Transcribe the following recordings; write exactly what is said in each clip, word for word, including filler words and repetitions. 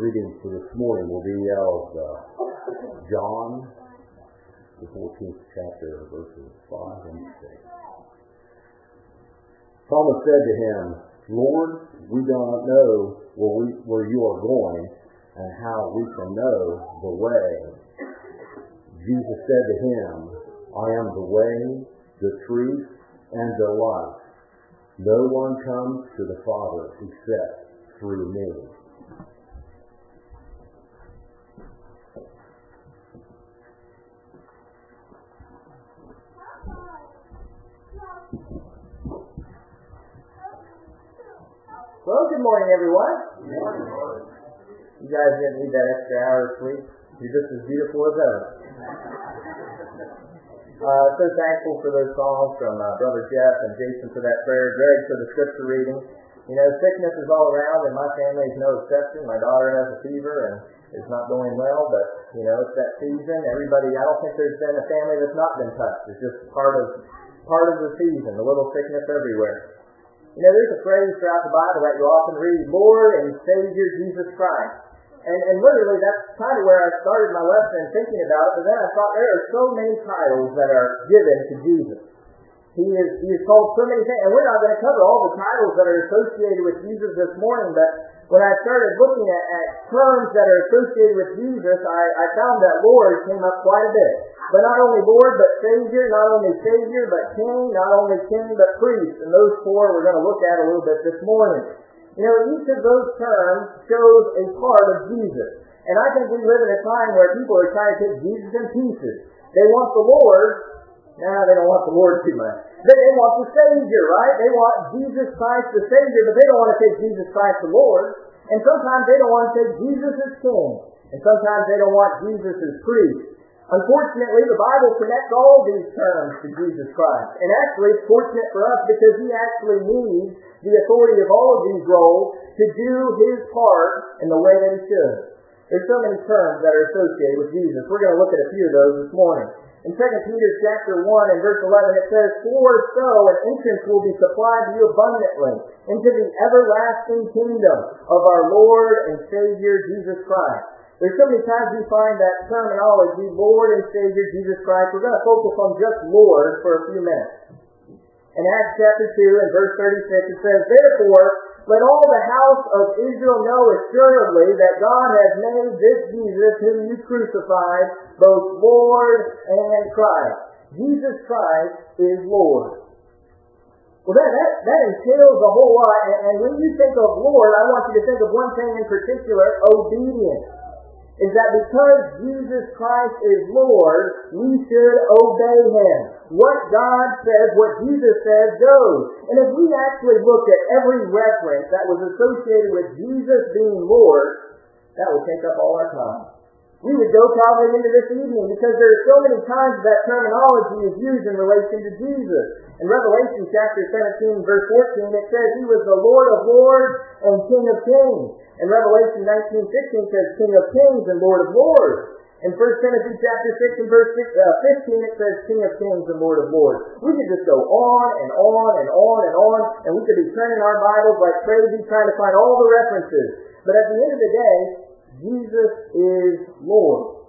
reading for this morning will be out of uh, John, the fourteenth chapter, verses five and six. Thomas said to him, Lord, we do not know where, we, where you are going, and how we can know the way. Jesus said to him, I am the way, the truth, and the life. No one comes to the Father except through me. Well, good morning, everyone. Good morning. You guys didn't need that extra hour of sleep. You're just as beautiful as ever. Uh, so thankful for those songs from uh, Brother Jeff and Jason for that prayer, Greg for the scripture reading. You know, sickness is all around, and my family is no exception. My daughter has a fever and is not going well, but, you know, it's that season. Everybody, I don't think there's been a family that's not been touched. It's just part of part of the season, a little sickness everywhere. You know, there's a phrase throughout the Bible that you often read, Lord and Savior Jesus Christ. And, and literally, that's kind of where I started my lesson and thinking about it, but then I thought there are so many titles that are given to Jesus. He is, he is called so many things, and we're not going to cover all the titles that are associated with Jesus this morning, but when I started looking at, at terms that are associated with Jesus, I, I found that Lord came up quite a bit. But not only Lord, but Savior, not only Savior, but King, not only King, but Priest. And those four we're going to look at a little bit this morning. You know, each of those terms shows a part of Jesus. And I think we live in a time where people are trying to take Jesus in pieces. They want the Lord. No, they don't want the Lord too much. They, they want the Savior, right? They want Jesus Christ the Savior, but they don't want to take Jesus Christ the Lord. And sometimes they don't want to take Jesus as King. And sometimes they don't want Jesus as Priest. Unfortunately, the Bible connects all these terms to Jesus Christ. And actually, it's fortunate for us because He actually needs the authority of all of these roles to do His part in the way that He should. There's so many terms that are associated with Jesus. We're going to look at a few of those this morning. In Second Peter chapter one and verse eleven, it says, For so an entrance will be supplied to you abundantly into the everlasting kingdom of our Lord and Savior Jesus Christ. There's so many times we find that terminology, Lord and Savior Jesus Christ. We're going to focus on just Lord for a few minutes. In Acts chapter two and verse thirty-six, it says, Therefore, let all the house of Israel know assuredly that God has made this Jesus whom you crucified both Lord and Christ. Jesus Christ is Lord. Well, that, that, that entails a whole lot. And, and when you think of Lord, I want you to think of one thing in particular, obedience. Is that because Jesus Christ is Lord, we should obey Him. What God says, what Jesus says, goes. And if we actually looked at every reference that was associated with Jesus being Lord, that would take up all our time. We would go probably into this evening because there are so many times that terminology is used in relation to Jesus. In Revelation chapter seventeen, verse fourteen, it says He was the Lord of lords and King of kings. In Revelation nineteen sixteen, it says King of kings and Lord of lords. In First Timothy chapter six and verse fifteen, it says King of kings and Lord of lords. We could just go on and on and on and on, and we could be turning our Bibles like crazy trying to find all the references. But at the end of the day, Jesus is Lord.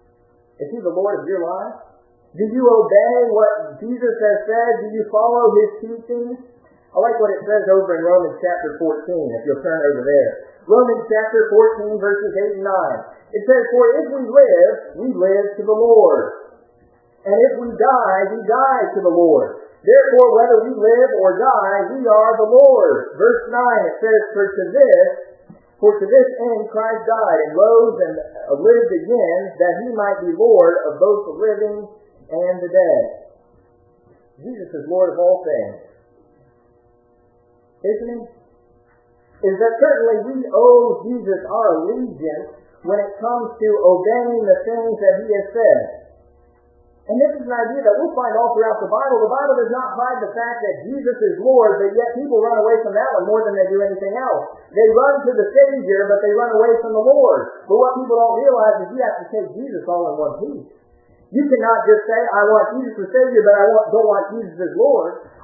Is He the Lord of your life? Do you obey what Jesus has said? Do you follow His teachings? I like what it says over in Romans chapter fourteen, if you'll turn over there. Romans chapter fourteen, verses eight and nine. It says, For if we live, we live to the Lord. And if we die, we die to the Lord. Therefore, whether we live or die, we are the Lord. Verse nine, it says, For to this For to this end Christ died and rose and lived again, that He might be Lord of both the living and the dead. Jesus is Lord of all things. Isn't He? Is that certainly we owe Jesus our allegiance when it comes to obeying the things that He has said. And this is an idea that we'll find all throughout the Bible. The Bible does not hide the fact that Jesus is Lord, but yet people run away from that one more than they do anything else. They run to the Savior, but they run away from the Lord. But what people don't realize is you have to take Jesus all in one piece. You cannot just say, I want Jesus as Savior, but I don't want Jesus as Lord.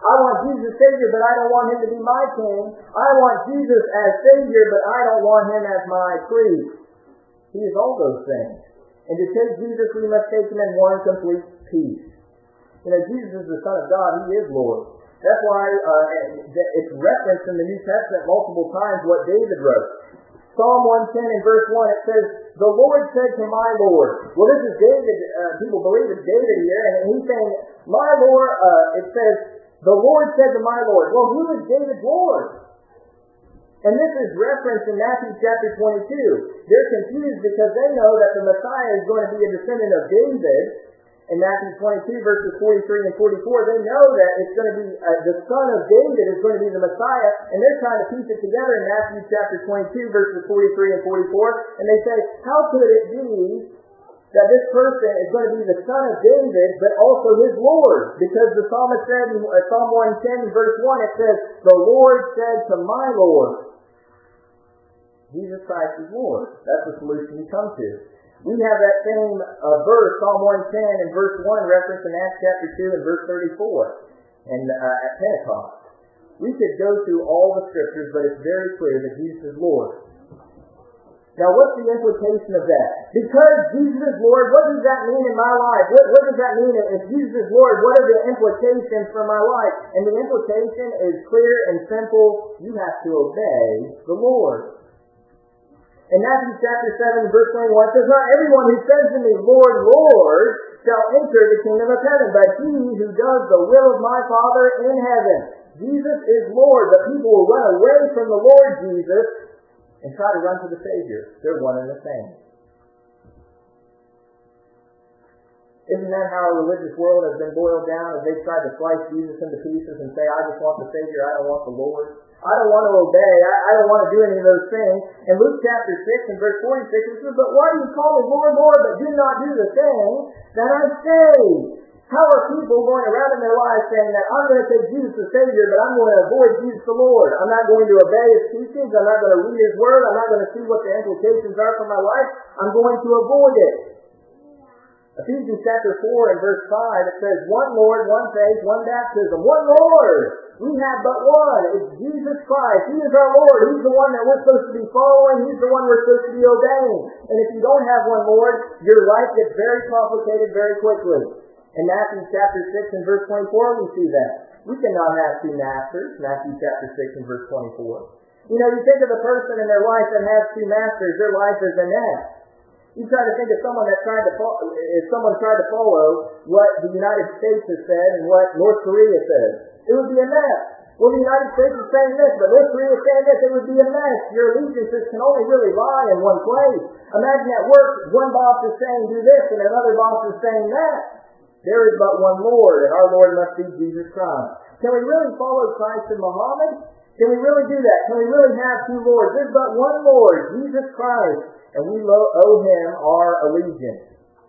I want Jesus as Savior, but I don't want Him to be my King. I want Jesus as Savior, but I don't want Him as my priest. He is all those things. And to take Jesus, we must take Him in one complete piece. You know, Jesus is the Son of God. He is Lord. That's why uh, it's referenced in the New Testament multiple times what David wrote. Psalm one ten and verse one, it says, the Lord said to my Lord. Well, this is David. Uh, people believe it's David here. And he's saying, my Lord, uh, it says, the Lord said to my Lord. Well, who is David's Lord? And this is referenced in Matthew chapter twenty-two. They're confused because they know that the Messiah is going to be a descendant of David. In Matthew twenty-two, verses forty-three and forty-four, they know that it's going to be uh, the son of David is going to be the Messiah, and they're trying to piece it together in Matthew chapter twenty-two, verses forty-three and forty-four, and they say, how could it be that this person is going to be the son of David, but also his Lord? Because the psalmist said in Psalm one ten, verse one, it says, the Lord said to my Lord. Jesus Christ is Lord. That's the solution you come to. We have that same uh, verse, Psalm one ten and verse one, referenced in Acts chapter two and verse thirty-four, and uh, at Pentecost. We could go through all the scriptures, but it's very clear that Jesus is Lord. Now, what's the implication of that? Because Jesus is Lord, what does that mean in my life? What, what does that mean if Jesus is Lord? What are the implications for my life? And the implication is clear and simple. You have to obey the Lord. In Matthew chapter seven, verse twenty-one, it says, not everyone who says to me, Lord, Lord, shall enter the kingdom of heaven, but he who does the will of my Father in heaven. Jesus is Lord, but people will run away from the Lord Jesus and try to run to the Savior. They're one and the same. Isn't that how our religious world has been boiled down as they've tried to slice Jesus into pieces and say, I just want the Savior, I don't want the Lord? I don't want to obey. I, I don't want to do any of those things. In Luke chapter six and verse forty-six, it says, but why do you call me Lord, Lord, but do not do the thing that I say? How are people going around in their lives saying that I'm going to take Jesus the Savior, but I'm going to avoid Jesus the Lord? I'm not going to obey His teachings. I'm not going to read His Word. I'm not going to see what the implications are for my life. I'm going to avoid it. Ephesians chapter four and verse five, it says, one Lord, one faith, one baptism, one Lord. We have but one. It's Jesus Christ. He is our Lord. He's the one that we're supposed to be following. He's the one we're supposed to be obeying. And if you don't have one Lord, your life gets very complicated very quickly. In Matthew chapter six and verse twenty-four, we see that. We cannot have two masters. Matthew chapter six and verse twenty-four. You know, you think of the person in their life that has two masters, their life is a mess. You try to think of someone that tried to follow, if someone tried to follow what the United States has said and what North Korea says, it would be a mess. Well, the United States is saying this, but North Korea is saying this, it would be a mess. Your allegiances can only really lie in one place. Imagine at work, one boss is saying do this and another boss is saying that. There is but one Lord, and our Lord must be Jesus Christ. Can we really follow Christ and Muhammad? Can we really do that? Can we really have two Lords? There's but one Lord, Jesus Christ, and we owe Him our allegiance.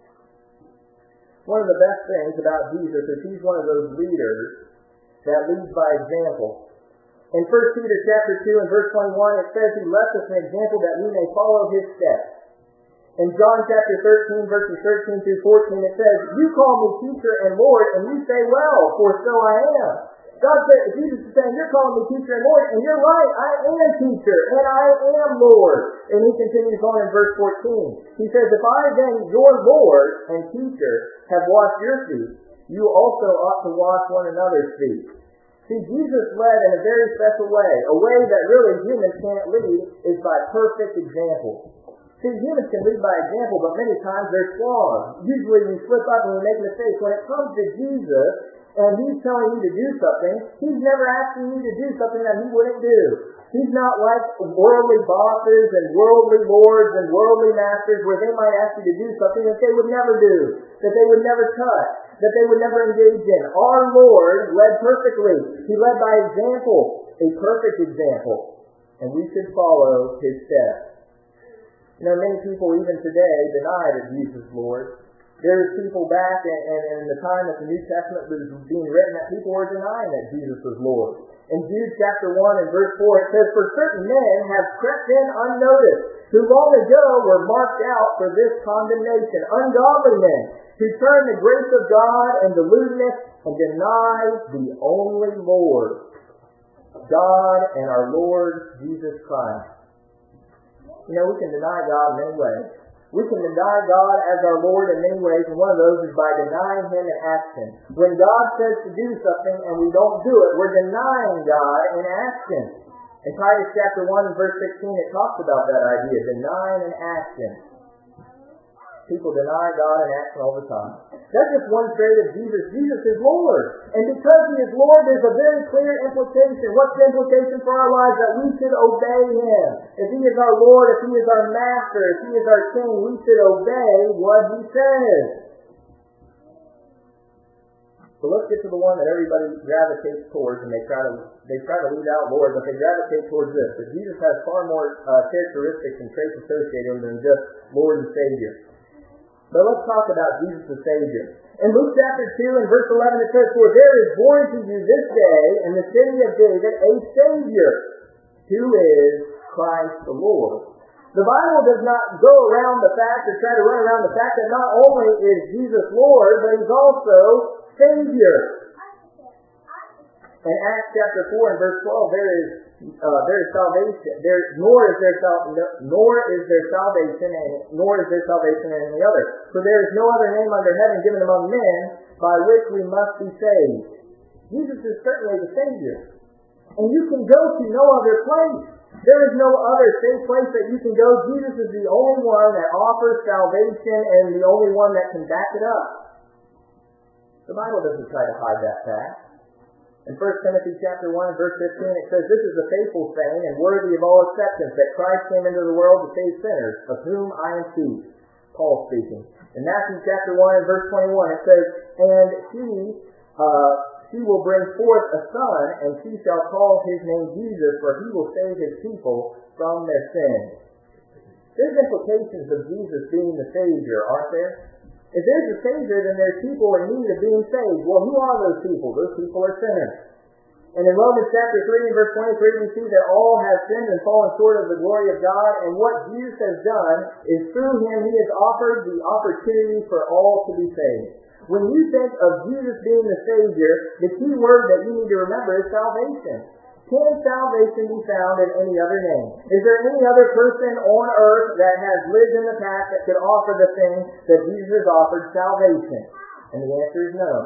One of the best things about Jesus is He's one of those leaders that leads by example. In First Peter chapter two and verse twenty-one, it says He left us an example that we may follow His steps. In John chapter thirteen, verses thirteen through fourteen, it says, you call me teacher and Lord, and you say, well, for so I am. God said, Jesus is saying, you're calling me teacher and Lord, and you're right, I am teacher, and I am Lord. And He continues on in verse fourteen. He says, if I then, your Lord and teacher, have washed your feet, you also ought to wash one another's feet. See, Jesus led in a very special way. A way that really humans can't lead is by perfect example. See, humans can lead by example, but many times there's flaws. Usually we slip up and we make mistakes. When it comes to Jesus, and He's telling you to do something, He's never asking you to do something that He wouldn't do. He's not like worldly bosses and worldly lords and worldly masters where they might ask you to do something that they would never do, that they would never touch, that they would never engage in. Our Lord led perfectly. He led by example, a perfect example, and we should follow His steps. You know, many people even today deny that Jesus is Lord. There's people back in, in, in the time that the New Testament was being written that people were denying that Jesus was Lord. In Jude chapter one and verse four, it says, for certain men have crept in unnoticed, who long ago were marked out for this condemnation, ungodly men, who turn the grace of God into lewdness, and deny the only Lord, God and our Lord Jesus Christ. You know, we can deny God in many ways. We can deny God as our Lord in many ways, and one of those is by denying Him in action. When God says to do something and we don't do it, we're denying God in action. In Titus chapter one and verse sixteen, it talks about that idea, denying in action. People deny God in action all the time. That's just one trait of Jesus. Jesus is Lord. And because He is Lord, there's a very clear implication. What's the implication for our lives? That we should obey Him. If He is our Lord, if He is our Master, if He is our King, we should obey what He says. So let's get to the one that everybody gravitates towards, and they try to they try to leave out Lord, but they gravitate towards this. But Jesus has far more uh, characteristics and traits associated with Him than just Lord and Savior. But let's talk about Jesus the Savior. In Luke chapter two and verse eleven it says, "For there is born to you this day in the city of David a Savior, who is Christ the Lord." The Bible does not go around the fact or try to run around the fact that not only is Jesus Lord, but He's also Savior. In Acts chapter four and verse twelve, there is uh, there is salvation. There nor is there sal- nor is there salvation, and nor is there salvation in any other. For there is no other name under heaven given among men by which we must be saved. Jesus is certainly the Savior, and you can go to no other place. There is no other safe place that you can go. Jesus is the only one that offers salvation and the only one that can back it up. The Bible doesn't try to hide that fact. In First Timothy chapter one and verse fifteen, it says, "This is the faithful saying and worthy of all acceptance, that Christ came into the world to save sinners, of whom I am chief." Paul speaking. In Matthew chapter one and verse twenty-one, it says, "And she, uh, she will bring forth a son, and she shall call his name Jesus, for he will save his people from their sins." There's implications of Jesus being the Savior, aren't there? If there's a Savior, then there's people in need of being saved. Well, who are those people? Those people are sinners. And in Romans chapter three and verse twenty-three, we see that all have sinned and fallen short of the glory of God. And what Jesus has done is through Him, He has offered the opportunity for all to be saved. When you think of Jesus being the Savior, the key word that you need to remember is salvation. Can salvation be found in any other name? Is there any other person on earth that has lived in the past that could offer the thing that Jesus offered, salvation? And the answer is no.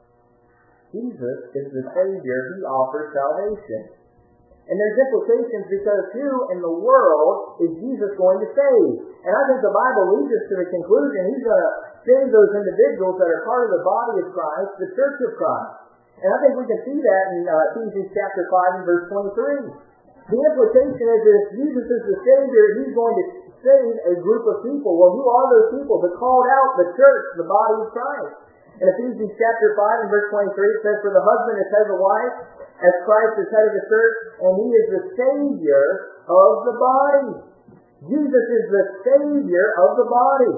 Jesus is the Savior. He offers salvation. And there's implications because who in the world is Jesus going to save? And I think the Bible leads us to the conclusion He's going to save those individuals that are part of the body of Christ, the church of Christ. And I think we can see that in uh, Ephesians chapter five and verse twenty-three. The implication is that if Jesus is the Savior, He's going to save a group of people. Well, who are those people? The called out, the church, the body of Christ. In Ephesians chapter five and verse twenty-three, it says, "For the husband is head of the wife, as Christ is head of the church, and He is the Savior of the body." Jesus is the Savior of the body.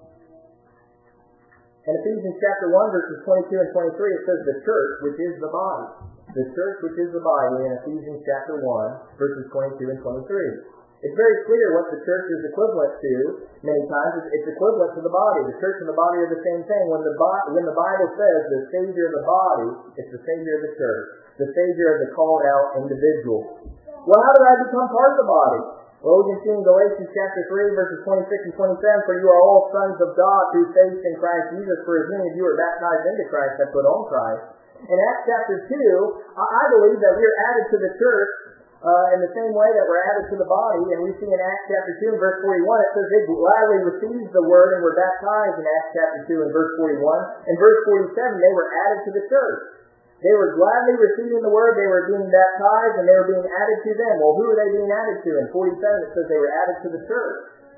In Ephesians chapter one, verses twenty-two and twenty-three, it says, "The church, which is the body." The church, which is the body, in Ephesians chapter one, verses twenty-two and twenty-three. It's very clear what the church is equivalent to. Many times, it's equivalent to the body. The church and the body are the same thing. When the, when the Bible says the Savior of the body, it's the Savior of the church, the Savior of the called out individual. Well, how do I become part of the body? Well, we can see in Galatians chapter three, verses twenty-six and twenty-seven, "For you are all sons of God through faith in Christ Jesus, for as many of you are baptized into Christ have put on Christ." In Acts chapter two, I believe that we are added to the church uh, in the same way that we're added to the body. And we see in Acts chapter two and verse forty-one, it says they gladly received the word and were baptized in Acts chapter two and verse forty-one. In verse forty-seven, they were added to the church. They were gladly receiving the word, they were being baptized, and they were being added to them. Well, who are they being added to? In forty-seven, it says they were added to the church.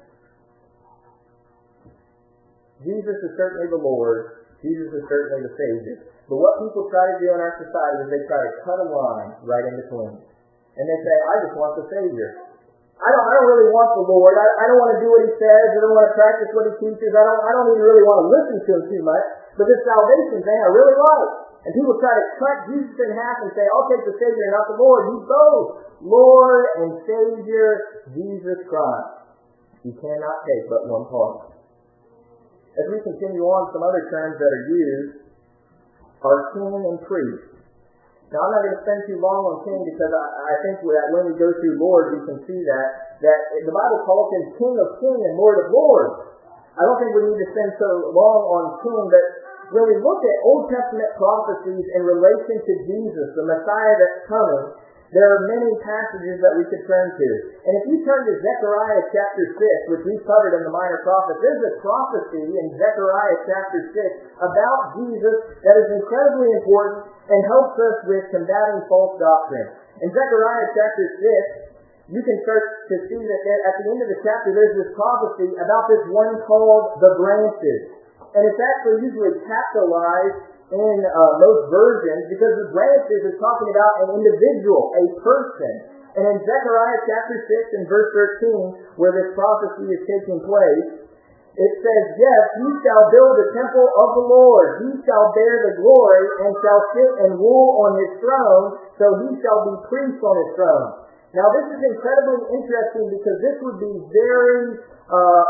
Jesus is certainly the Lord. Jesus is certainly the Savior. But what people try to do in our society is they try to cut a line right in between. And they say, "I just want the Savior. I don't, I don't really want the Lord. I, I don't want to do what He says. I don't want to practice what He teaches. I don't, I don't even really want to listen to Him too much. But this salvation thing I really like." And people try to cut Jesus in half and say, "I'll take the Savior, not the Lord." He's both Lord and Savior, Jesus Christ. You cannot take but one part. As we continue on, some other terms that are used our King and priest. Now, I'm not going to spend too long on King because I, I think that when we go through Lord, we can see that, that the Bible calls him King of Kings and Lord of Lords. I don't think we need to spend so long on King, but when we look at Old Testament prophecies in relation to Jesus, the Messiah that's coming, there are many passages that we could turn to. And if you turn to Zechariah chapter six, which we covered in the Minor Prophets, there's a prophecy in Zechariah chapter six about Jesus that is incredibly important and helps us with combating false doctrine. In Zechariah chapter six, you can start to see that there, at the end of the chapter, there's this prophecy about this one called the branches. And it's actually usually capitalized in uh, most versions because the branches is talking about an individual, a person. And in Zechariah chapter six and verse thirteen, where this prophecy is taking place, it says, "Yes, he shall build the temple of the Lord. He shall bear the glory and shall sit and rule on his throne, so he shall be priest on his throne." Now this is incredibly interesting because this would be very uh,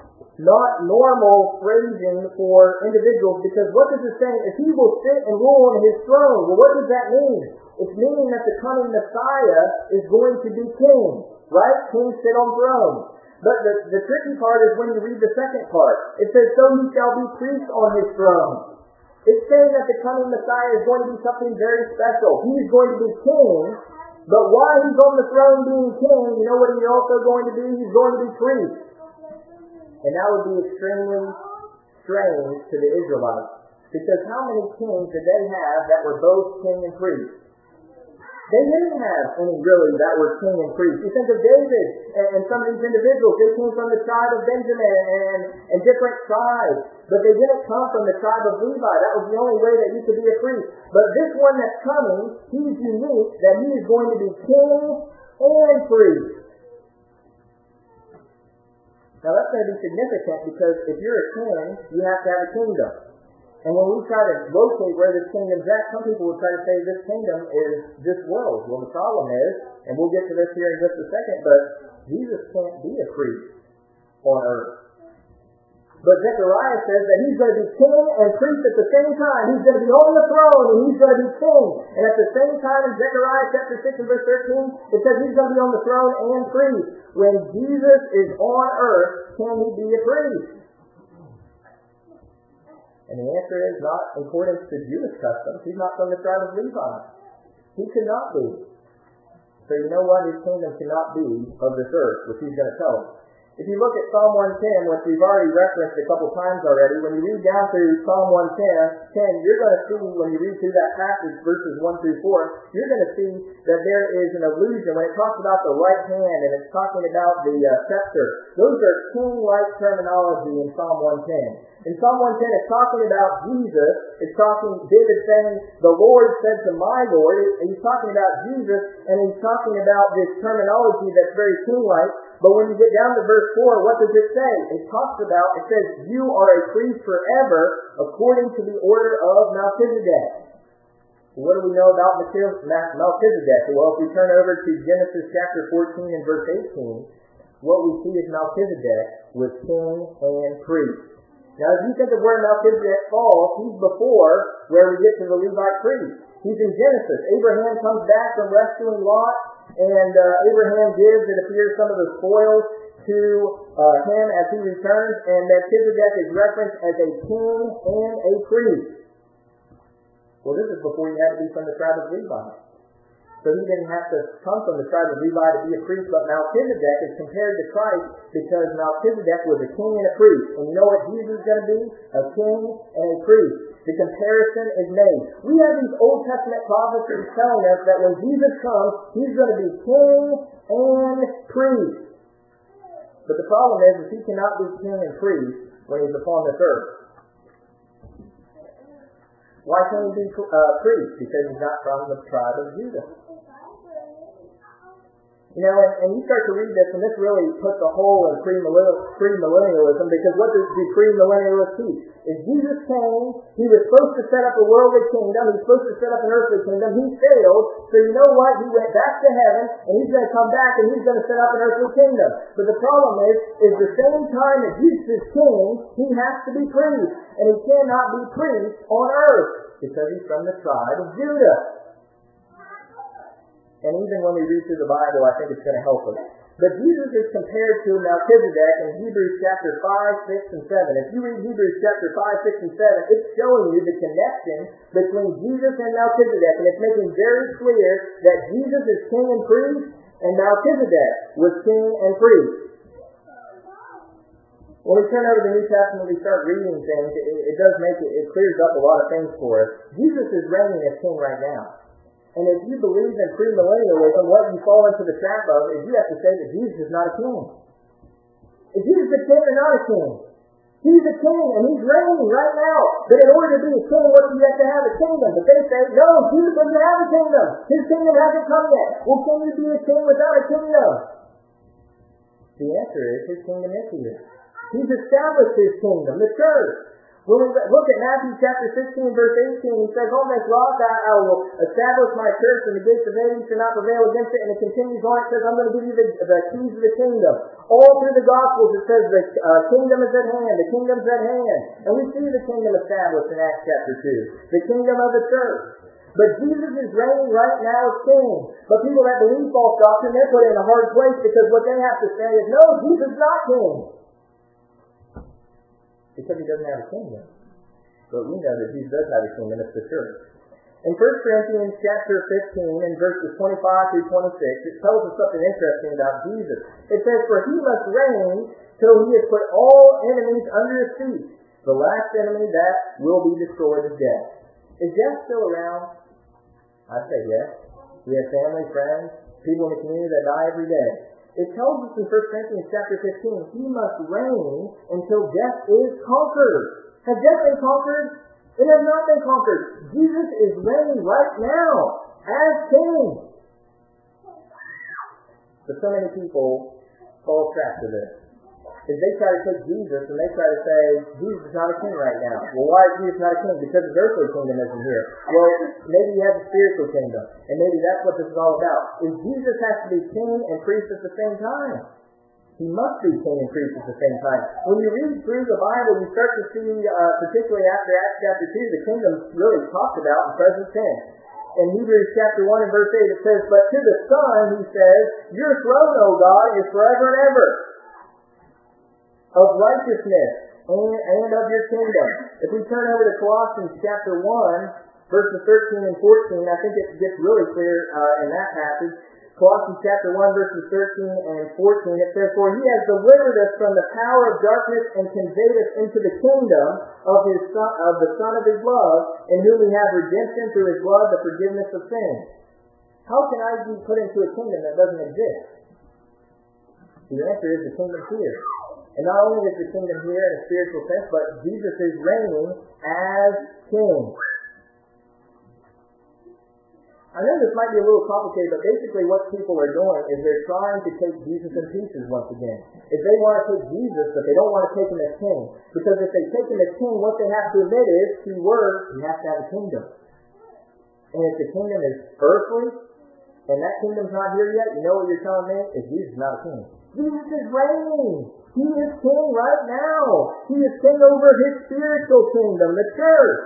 not normal phrasing for individuals, because what does it say? If he will sit and rule on his throne, well, what does that mean? It's meaning that the coming Messiah is going to be king, right? Kings sit on thrones. But the, the tricky part is when you read the second part. It says, "So he shall be priest on his throne." It's saying that the coming Messiah is going to be something very special. He's going to be king, but while he's on the throne being king, you know what he's also going to be? He's going to be priest. And that would be extremely strange to the Israelites. Because how many kings did they have that were both king and priest? They didn't have any really that were king and priest. You think of David and, and some of these individuals. They came from the tribe of Benjamin and, and different tribes. But they didn't come from the tribe of Levi. That was the only way that you could be a priest. But this one that's coming, he's unique that he is going to be king and priest. Now that's going to be significant because if you're a king, you have to have a kingdom. And when we try to locate where this kingdom's at, some people will try to say this kingdom is this world. Well, the problem is, and we'll get to this here in just a second, but Jesus can't be a priest on earth. But Zechariah says that he's going to be king and priest at the same time. He's going to be on the throne and he's going to be king. And at the same time in Zechariah chapter six and verse thirteen, it says he's going to be on the throne and priest. When Jesus is on earth, can he be a priest? And the answer is not in accordance to Jewish customs. He's not from the tribe of Levi. He could not be. So you know what? His kingdom cannot be of this earth, which he's going to tell us. If you look at Psalm one ten, which we've already referenced a couple times already, when you read down through Psalm one ten, you're going to see, when you read through that passage, verses one through four, you're going to see that there is an allusion. When it talks about the right hand and it's talking about the uh, scepter, those are king-like terminology in Psalm one ten. In Psalm one ten, it's talking about Jesus. It's talking, David saying, "The Lord said to my Lord." And he's talking about Jesus, and he's talking about this terminology that's very king-like. But when you get down to verse four, what does it say? It talks about, it says, "You are a priest forever according to the order of Melchizedek." What do we know about Melchizedek? Well, if we turn over to Genesis chapter fourteen and verse eighteen, what we see is Melchizedek was king and priest. Now, if you think of where Melchizedek falls, he's before where we get to the Levite priest. He's in Genesis. Abraham comes back from rescuing Lot, and uh, Abraham gives, it appears, some of the spoils to uh, him as he returns, and Melchizedek is referenced as a king and a priest. Well, this is before he had to be from the tribe of Levi. So he didn't have to come from the tribe of Levi to be a priest, but Melchizedek is compared to Christ because Melchizedek was a king and a priest. And you know what Jesus is going to be? A king and a priest. The comparison is made. We have these Old Testament prophecies telling us that when Jesus comes, he's going to be king and priest. But the problem is, is he cannot be king and priest when he's upon this earth. Why can't he be uh, priest? Because he's not from the tribe of Judah. You know, and, and you start to read this, and this really puts a hole in premillennialism, because what does the premillennialist teach? Is Jesus came, he was supposed to set up a worldly kingdom, he's supposed to set up an earthly kingdom, he failed, so you know what? He went back to heaven, and he's going to come back, and he's going to set up an earthly kingdom. But the problem is, is the same time that Jesus is king, he has to be priest, and he cannot be priest on earth. because he's from the tribe of Judah. And even when we read through the Bible, I think it's going to help us. But Jesus is compared to Melchizedek in Hebrews chapter five, six, and seven. If you read Hebrews chapter five, six, and seven, it's showing you the connection between Jesus and Melchizedek. And it's making very clear that Jesus is king and priest, and Melchizedek was king and priest. When we turn over the New Testament, we start reading things, it, it does make it, it clears up a lot of things for us. Jesus is reigning as king right now. And if you believe in premillennialism, what you fall into the trap of is you have to say that Jesus is not a king. Is Jesus a king or not a king? He's a king, and he's reigning right now. But in order to be a king, what do you have to have? A kingdom. But they say, no, Jesus doesn't have a kingdom. His kingdom hasn't come yet. Well, can you be a king without a kingdom? The answer is his kingdom is here. He's established his kingdom, the church. When we look at Matthew chapter sixteen, verse eighteen, he says, on this rock I, I will establish my church, and the gates of Hades shall not prevail against it. And it continues on, it says, I'm going to give you the, the keys of the kingdom. All through the Gospels, it says the uh, kingdom is at hand, the kingdom's at hand. And we see the kingdom established in Acts chapter two, the kingdom of the church. But Jesus is reigning right now as king. But people that believe false doctrine, they're put in a hard place, because what they have to say is, no, Jesus is not king. Because he doesn't have a kingdom. But we know that Jesus does have a kingdom, it's the church. In First Corinthians chapter fifteen, in verses twenty-five through twenty-six, it tells us something interesting about Jesus. It says, for he must reign till he has put all enemies under his feet. The last enemy that will be destroyed is death. Is death still around? I'd say yes. We have family, friends, people in the community that die every day. It tells us in First Corinthians chapter fifteen, he must reign until death is conquered. Has death been conquered? It has not been conquered. Jesus is reigning right now as king. But so many people fall trapped to this. Is they try to take Jesus and they try to say, Jesus is not a king right now. Well, why is Jesus not a king? Because his earthly kingdom isn't here. Well, maybe he has a spiritual kingdom. And maybe that's what this is all about. Is Jesus has to be king and priest at the same time. He must be king and priest at the same time. When you read through the Bible, you start to see, uh, particularly after Acts chapter two, the kingdom really talked about in present tense. In Hebrews chapter one and verse eight, it says, but to the Son, he says, your throne, O God, is forever and ever, of righteousness and, and of your kingdom. If we turn over to Colossians chapter one, verses thirteen and fourteen, I think it gets really clear uh, in that passage. Colossians chapter one, verses thirteen and fourteen, it says, for he has delivered us from the power of darkness and conveyed us into the kingdom of his son, of the Son of his love, in whom we have redemption through his blood, the forgiveness of sins. How can I be put into a kingdom that doesn't exist? The answer is the kingdom's here. And not only is the kingdom here in a spiritual sense, but Jesus is reigning as king. I know this might be a little complicated, but basically what people are doing is they're trying to take Jesus in pieces once again. If they want to take Jesus, but they don't want to take him as king. Because if they take him as king, what they have to admit is, key word, he has to have a kingdom. And if the kingdom is earthly, and that kingdom's not here yet, you know what you're telling me? Is Jesus is not a king. Jesus is reigning. He is king right now. He is king over his spiritual kingdom, the church.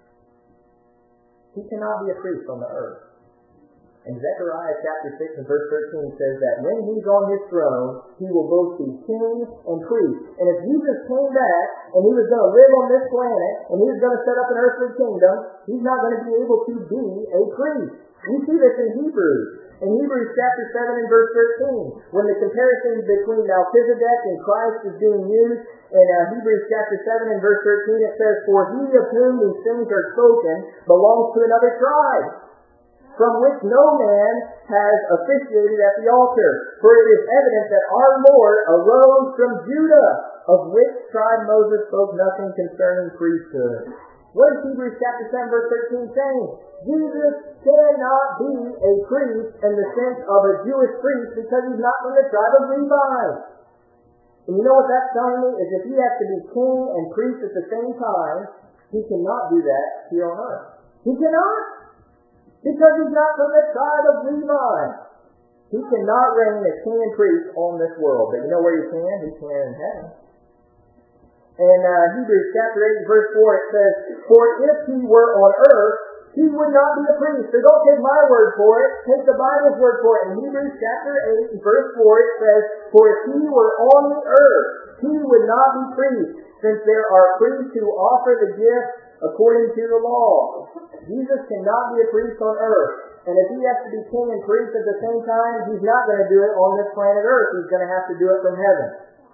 He cannot be a priest on the earth. And Zechariah chapter six and verse thirteen says that when he's on his throne, he will both be king and priest. And if Jesus came back and he was going to live on this planet and he was going to set up an earthly kingdom, he's not going to be able to be a priest. We see this in Hebrews. In Hebrews chapter seven and verse thirteen, when the comparison between Melchizedek and Christ is being used, in uh, Hebrews chapter seven and verse thirteen, it says, for he of whom these things are spoken belongs to another tribe, from which no man has officiated at the altar. For it is evident that our Lord arose from Judah, of which tribe Moses spoke nothing concerning priesthood. What is Hebrews chapter seven verse thirteen saying? Jesus cannot be a priest in the sense of a Jewish priest because he's not from the tribe of Levi. And you know what that's telling me? Is if he has to be king and priest at the same time, he cannot do that here on earth. He cannot. Because he's not from the tribe of Levi. He cannot reign as king and priest on this world. But you know where he can? He can in heaven. In uh, Hebrews chapter eight, verse four, it says, "For if he were on earth, he would not be a priest." So don't take my word for it. Take the Bible's word for it. In Hebrews chapter eight, verse four, it says, "For if he were on the earth, he would not be priest, since there are priests who offer the gift according to the law." Jesus cannot be a priest on earth. And if he has to be king and priest at the same time, he's not going to do it on this planet earth. He's going to have to do it from heaven.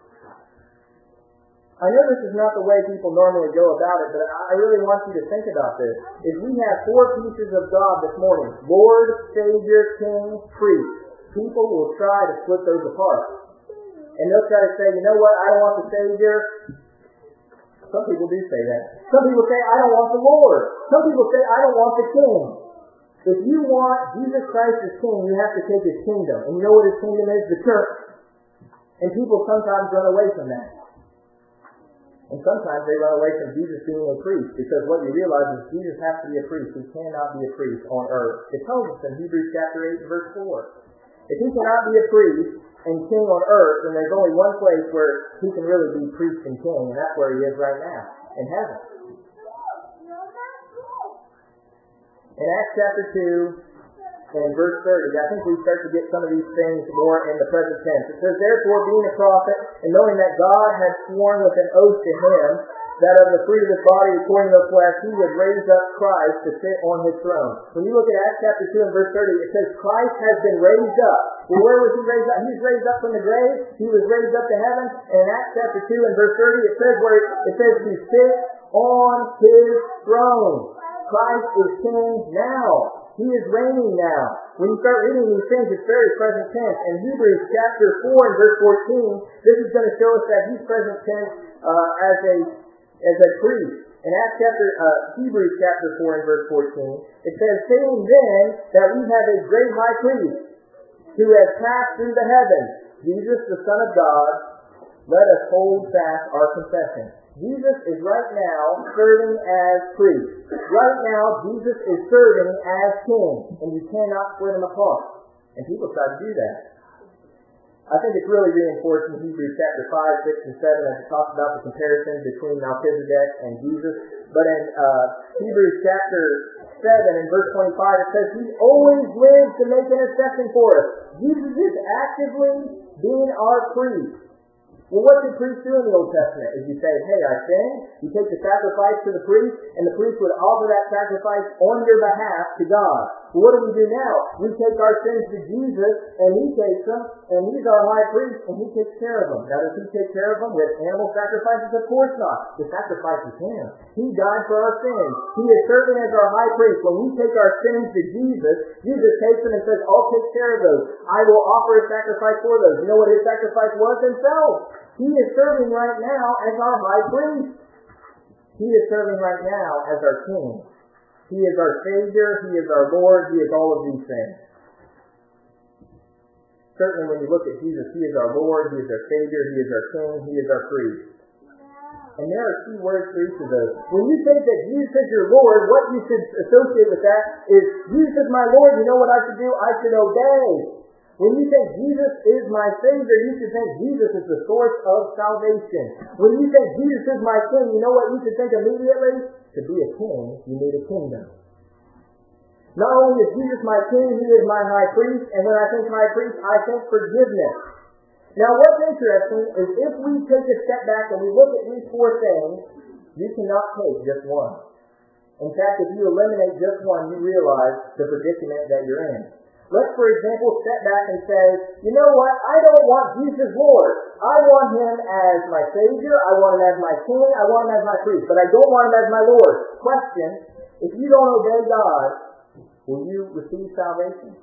I know this is not the way people normally go about it, but I really want you to think about this. If we have four pieces of God this morning, Lord, Savior, King, Priest, people will try to split those apart. And they'll try to say, you know what, I don't want the Savior. Some people do say that. Some people say, I don't want the Lord. Some people say, I don't want the King. If you want Jesus Christ as King, you have to take His kingdom. And you know what His kingdom is? The church. And people sometimes run away from that. And sometimes they run away from Jesus being a priest, because what you realize is Jesus has to be a priest. He cannot be a priest on earth. It tells us in Hebrews chapter eight, verse four. If he cannot be a priest and king on earth, then there's only one place where he can really be priest and king, and that's where he is right now, in heaven. In Acts chapter two, and verse thirty, I think we start to get some of these things more in the present tense. It says, "Therefore, being a prophet, and knowing that God had sworn with an oath to him, that of the fruit of his body according to the flesh, he would raise up Christ to sit on his throne." When you look at Acts chapter two and verse thirty, it says Christ has been raised up. Well, where was he raised up? He was raised up from the grave. He was raised up to heaven. And in Acts chapter two and verse thirty, it says where it says to sit on his throne. Christ is king now. He is reigning now. When you start reading these things, it's very present tense. In Hebrews chapter four and verse fourteen, this is going to show us that he's present tense uh, as a as a priest. In Acts chapter uh, Hebrews chapter four and verse fourteen, it says, "Saying then that we have a great high priest who has passed through the heavens, Jesus the Son of God, let us hold fast our confession." Jesus is right now serving as priest. Right now, Jesus is serving as king, and you cannot split them apart. And people try to do that. I think it's really reinforced in Hebrews chapter five, six, and seven as it talks about the comparison between Melchizedek and Jesus. But in uh, Hebrews chapter seven and verse twenty-five, it says, "He always lives to make intercession for us." Jesus is actively being our priest. Well, what did priests do in the Old Testament? Is you say, hey, I sinned. You take the sacrifice to the priest, and the priest would offer that sacrifice on your behalf to God. Well, what do we do now? We take our sins to Jesus, and He takes them, and He's our high priest, and He takes care of them. Now, does He take care of them with animal sacrifices? Of course not. The sacrifice is Him. He died for our sins. He is serving as our high priest. When we take our sins to Jesus, Jesus takes them and says, I'll take care of those. I will offer a sacrifice for those. You know what His sacrifice was? Himself. He is serving right now as our high priest. He is serving right now as our king. He is our Savior. He is our Lord. He is all of these things. Certainly when you look at Jesus, He is our Lord. He is our Savior. He is our King. He is our priest. And there are key words for each of those. When you think that Jesus is your Lord, what you should associate with that is, Jesus is my Lord. You know what I should do? I should obey. When you think Jesus is my Savior, you should think Jesus is the source of salvation. When you think Jesus is my King, you know what you should think immediately? To be a king, you need a kingdom. Not only is Jesus my King, He is my high priest, and when I think high priest, I think forgiveness. Now what's interesting is if we take a step back and we look at these four things, you cannot take just one. In fact, if you eliminate just one, you realize the predicament that you're in. Let's, for example, step back and say, you know what? I don't want Jesus Lord. I want Him as my Savior. I want Him as my King. I want Him as my priest. But I don't want Him as my Lord. Question, if you don't obey God, will you receive salvation?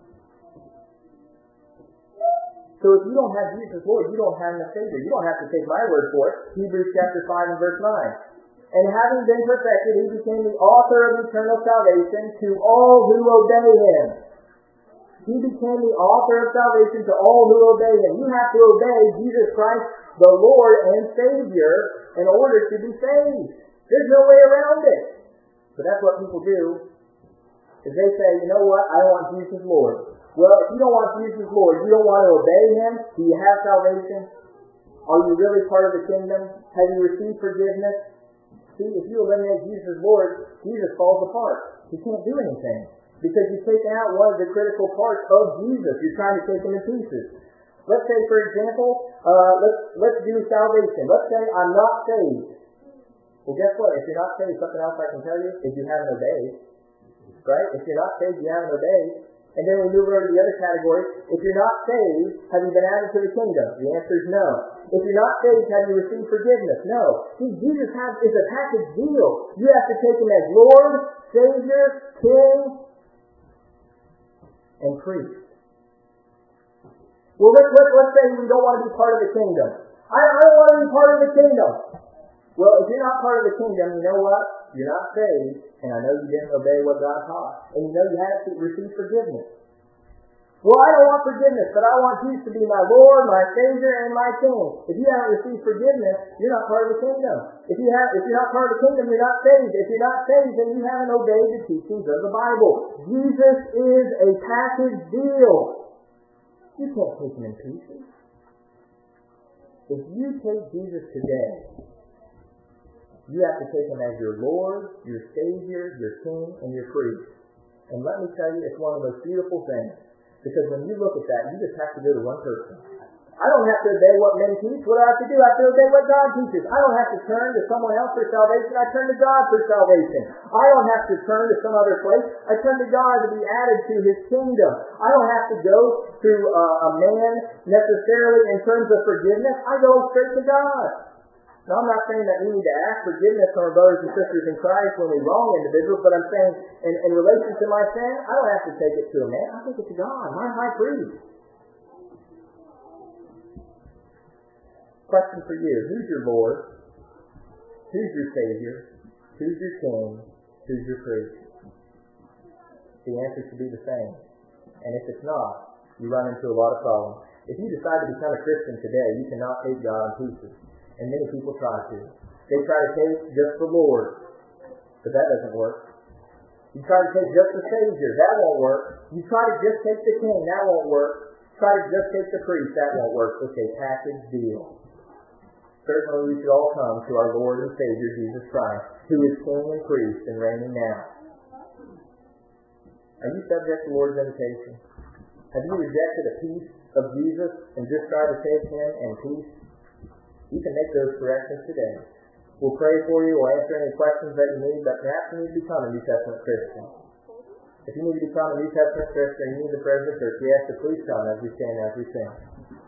So if you don't have Jesus Lord, you don't have Him as Savior. You don't have to take my word for it. Hebrews chapter five and verse nine. And having been perfected, He became the author of eternal salvation to all who obey Him. He became the author of salvation to all who obey Him. You have to obey Jesus Christ, the Lord and Savior, in order to be saved. There's no way around it. But that's what people do, is they say, you know what, I want Jesus Lord. Well, if you don't want Jesus Lord, you don't want to obey Him, do you have salvation? Are you really part of the kingdom? Have you received forgiveness? See, if you eliminate Jesus as Lord, Jesus falls apart. He can't do anything. Because you've taken out one of the critical parts of Jesus. You're trying to take him to pieces. Let's say, for example, uh, let's let's do salvation. Let's say I'm not saved. Well, guess what? If you're not saved, something else I can tell you is you haven't obeyed. Right? If you're not saved, you haven't obeyed. And then we move over to the other category. If you're not saved, have you been added to the kingdom? The answer is no. If you're not saved, have you received forgiveness? No. See, Jesus has, is a package deal. You have to take him as Lord, Savior, King, and priest. Well, let's, let's, let's say we don't want to be part of the kingdom. I, I don't want to be part of the kingdom. Well, if you're not part of the kingdom, you know what? You're not saved, and I know you didn't obey what God taught. And you know you haven't received forgiveness. Well, I don't want forgiveness, but I want Jesus to be my Lord, my Savior, and my King. If you haven't received forgiveness, you're not part of the kingdom. If, you have, if you're not part of the kingdom, you're not saved. If you're not saved, then you haven't obeyed the teachings of the Bible. Jesus is a package deal. You can't take him in pieces. If you take Jesus today, you have to take him as your Lord, your Savior, your King, and your priest. And let me tell you, it's one of the most beautiful things. Because when you look at that, you just have to go to one person. I don't have to obey what men teach. What do I have to do? I have to obey what God teaches. I don't have to turn to someone else for salvation. I turn to God for salvation. I don't have to turn to some other place. I turn to God to be added to his kingdom. I don't have to go to uh, a man necessarily in terms of forgiveness. I go straight to God. Now, I'm not saying that we need to ask forgiveness from our brothers and sisters in Christ when we wrong individuals, but I'm saying in, in relation to my sin, I don't have to take it to a man. I take it to God, my high priest. Question for you. Who's your Lord? Who's your Savior? Who's your King? Who's your priest? The answer should be the same. And if it's not, you run into a lot of problems. If you decide to become a Christian today, you cannot take God in pieces. And many people try to. They try to take just the Lord. But that doesn't work. You try to take just the Savior. That won't work. You try to just take the King. That won't work. Try to just take the priest. That won't work. It's a package deal. Certainly we should all come to our Lord and Savior, Jesus Christ, who is King and priest and reigning now. Are you subject to the Lord's invitation? Have you rejected a piece of Jesus and just tried to take him in peace? You can make those corrections today. We'll pray for you. We'll answer any questions that you need, but perhaps you need to become a New Testament Christian. If you need to become a New Testament Christian, you need the prayers of the church, we ask you to please come as we stand as we sing.